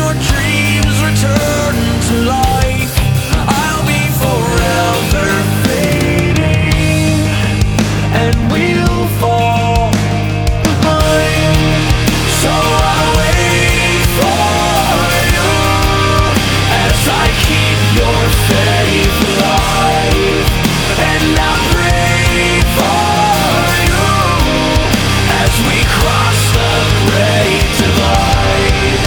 your dreams return to life, I'll be forever fading, and we'll fall behind. So I'll wait for you as I keep your faith alive, and I'll pray for you as we cross the great divide.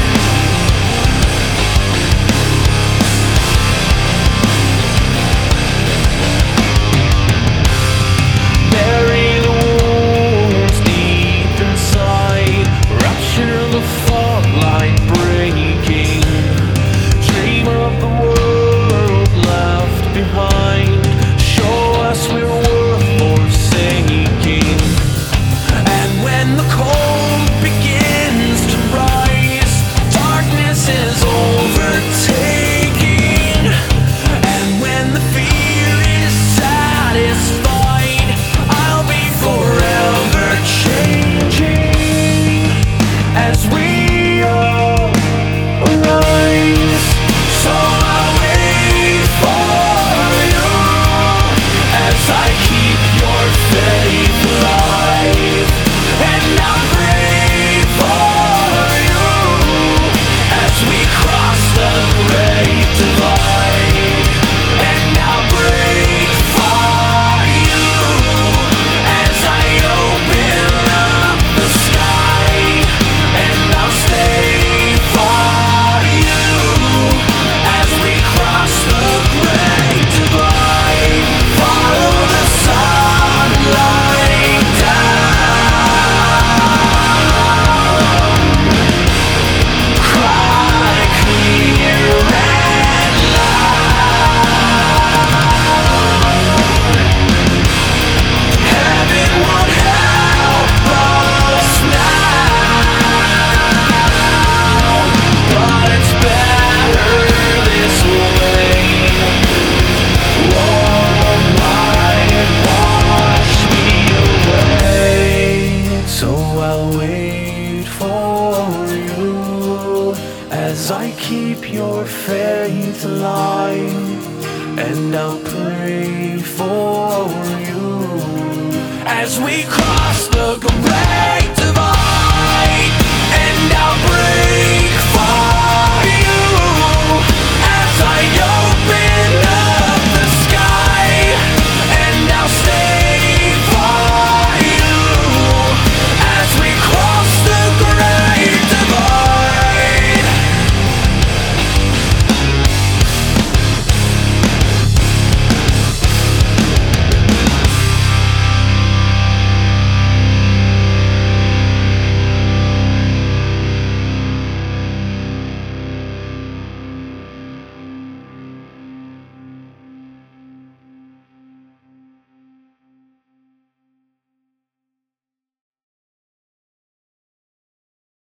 Bury the wounds deep inside, rupture the fault line breaking, dream of the world left behind, show us we're worth forsaking. And when the cold begins to rise, darkness is overtaking, and when the fear is satisfied, I'll be forever changing as we all arise. So I'll wait for you as I keep your faith alive, and I'll pray for you as we cross the great divide. And I'll pray for you as I open up the sky, and I'll stay for you as we cross the great divide. Follow the sunlight down, cry clear and loud. Heaven won't help us now, but it's better this way. Warm light wash me away. So I'll wait for you as I keep your faith alive, and I'll pray for you as we cross the great